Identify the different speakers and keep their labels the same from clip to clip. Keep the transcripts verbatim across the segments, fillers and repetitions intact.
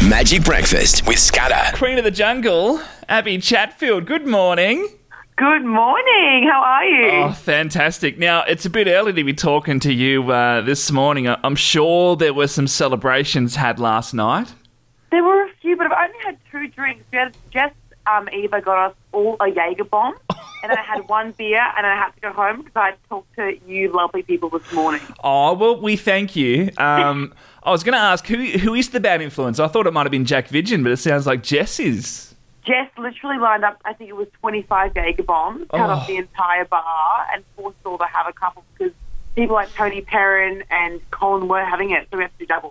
Speaker 1: Magic Breakfast with Scudder.
Speaker 2: Queen of the Jungle, Abby Chatfield. Good morning.
Speaker 3: Good morning. How are you?
Speaker 2: Oh, fantastic. Now, it's a bit early to be talking to you uh, this morning. I- I'm sure there were some celebrations had last night.
Speaker 3: There were a few, but I've only had two drinks. We had Jess, um, Eva got us all a Jaeger bomb, and I had one beer, and I had to go home because I talked to you lovely people this morning.
Speaker 2: Oh, well, we thank you. Um, I was going to ask, who who is the bad influence? I thought it might have been Jack Vidgen, but it sounds like Jess is.
Speaker 3: Jess literally lined up, I think it was twenty-five Jaeger bombs, cut
Speaker 2: Oh.
Speaker 3: off the entire bar, and forced all to have a couple because people like Tony Perrin and Colin were having it, so we had to do double.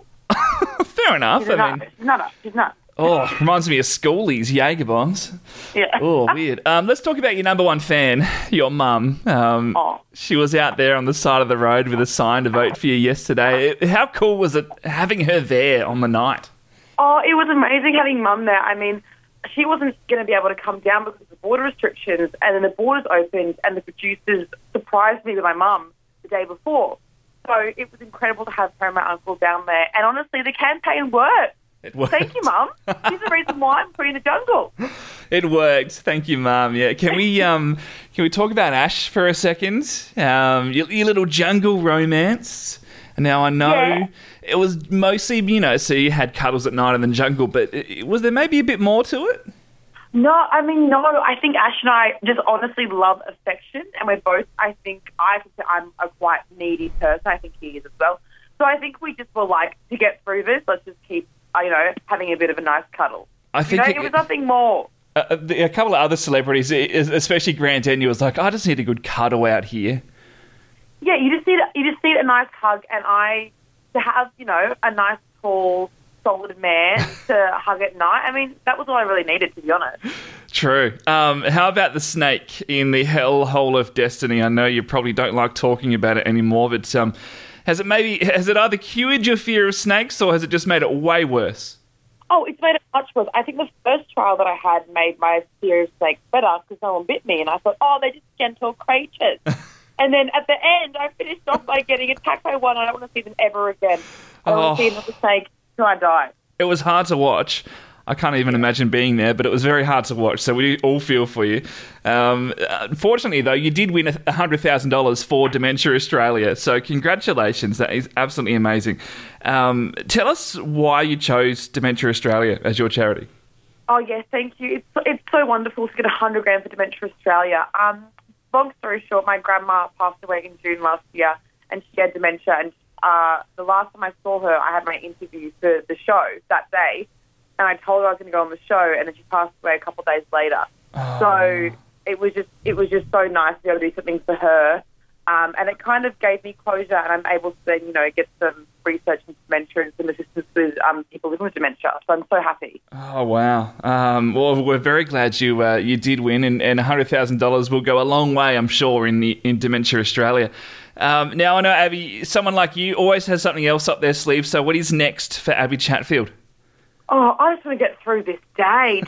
Speaker 2: Fair enough.
Speaker 3: She's a
Speaker 2: I
Speaker 3: nut.
Speaker 2: mean,
Speaker 3: She's a nutter. She's nuts.
Speaker 2: oh, reminds me of schoolies, Jaeger bombs.
Speaker 3: Yeah.
Speaker 2: Oh, weird. Um, let's talk about your number one fan, your mum. Um,
Speaker 3: Oh.
Speaker 2: She was out there on the side of the road with a sign to vote for you yesterday. How cool was it having her there on the night?
Speaker 3: Oh, it was amazing having Mum there. I mean, she wasn't going to be able to come down because of the border restrictions, and then the borders opened, and the producers surprised me with my mum the day before. So it was incredible to have her and my uncle down there. And honestly, the campaign worked.
Speaker 2: It worked.
Speaker 3: Thank you, Mum. She's the reason why I'm Queen of the Jungle.
Speaker 2: It worked. Thank you, Mum. Yeah. Can we um can we talk about Ash for a second? Um, your, your little jungle romance. Now I know
Speaker 3: Yeah.
Speaker 2: it was mostly, you know, so you had cuddles at night in the jungle, but it, was there maybe a bit more to it?
Speaker 3: No, I mean, no. I think Ash and I just honestly love affection, and we're both, I think, I think that I'm a quite needy person. I think he is as well. So I think we just were like, to get through this, let's just keep, uh, you know, having a bit of a nice cuddle.
Speaker 2: I think
Speaker 3: You know,
Speaker 2: it-
Speaker 3: it was nothing more.
Speaker 2: Uh, the- a couple of other celebrities, e- especially Grant Denyer, was like, I just need a good cuddle out here.
Speaker 3: Yeah, you just need a, you just need a nice hug, and I to have you know a nice tall solid man to hug at night. I mean, that was all I really needed, to be honest.
Speaker 2: True. Um, how about the snake in the hellhole of destiny? I know you probably don't like talking about it anymore, but um, has it maybe has it either cured your fear of snakes or has it just made it way worse?
Speaker 3: Oh, it's made it much worse. I think the first trial that I had made my fear of snakes better because no one bit me, and I thought, oh, they're just gentle creatures. And then at the end, I finished off by getting attacked by one. I don't want to see them ever again. I don't want to
Speaker 2: Oh.
Speaker 3: see another snake till I die.
Speaker 2: It was hard to watch. I can't even imagine being there, but it was very hard to watch, so we all feel for you. Um, unfortunately, though, you did win one hundred thousand dollars for Dementia Australia, so congratulations. That is absolutely amazing. Um, tell us why you chose Dementia Australia as your charity.
Speaker 3: Oh, yes, thank you. It's, it's so wonderful to get one hundred grand for Dementia Australia. Um, long story short, my grandma passed away in June last year, and she had dementia. And uh, the last time I saw her, I had my interview for the show that day, and I told her I was going to go on the show, and then she passed away a couple of days later.
Speaker 2: Oh.
Speaker 3: So it was just it was just so nice to be able to do something for her. Um, and it kind of gave me closure, and I'm able to then, you know, get some research into dementia and some assistance with um, people living with dementia. So I'm so happy.
Speaker 2: Oh, wow. Um, well, we're very glad you uh, you did win, and, and one hundred thousand dollars will go a long way, I'm sure, in the in Dementia Australia. Um, now, I know, Abby, someone like you always has something else up their sleeve, so what is next for Abby Chatfield?
Speaker 3: Oh, I just want to get through this day.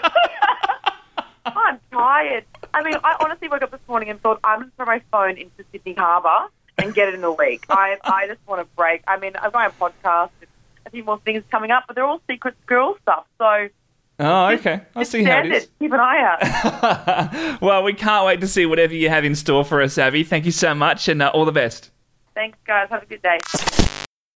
Speaker 3: I'm tired. I mean, I honestly woke up this morning and thought I'm going to throw my phone into Sydney Harbour and get it in a week. I I just want a break. I mean, I've got a podcast and a few more things coming up, but they're all secret school stuff. So,
Speaker 2: Oh, okay. I'll
Speaker 3: it's
Speaker 2: see how it
Speaker 3: standard.
Speaker 2: is.
Speaker 3: Keep an eye out.
Speaker 2: Well, we can't wait to see whatever you have in store for us, Abby. Thank you so much, and uh, all the best.
Speaker 3: Thanks, guys. Have a good day.